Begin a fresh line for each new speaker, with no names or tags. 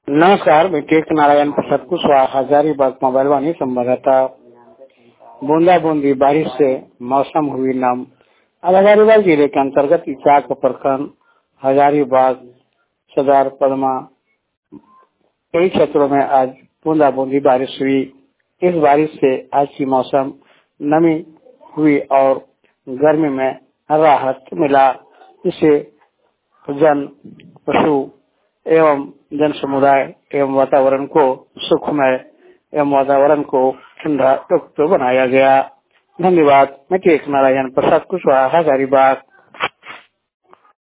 नमस्कार, मैं टेक नारायण प्रसाद कुशवाहा हजारीबाग मोबाइल वाणी संवाददाता। बूंदा बूंदी बारिश से मौसम हुई नम। हजारीबाग जिले के अंतर्गत इचाक प्रखंड हजारीबाग सदर पदमा कई क्षेत्रों में आज बूंदा बूंदी बारिश हुई। इस बारिश से आज की मौसम नमी हुई और गर्मी में राहत मिला, जिससे जन पशु एवं जन समुदाय एवं वातावरण को सुखमय एवं वातावरण को ठंडा बनाया गया। धन्यवाद। मैं टेक नारायण प्रसाद कुशवाहा हजारीबाग।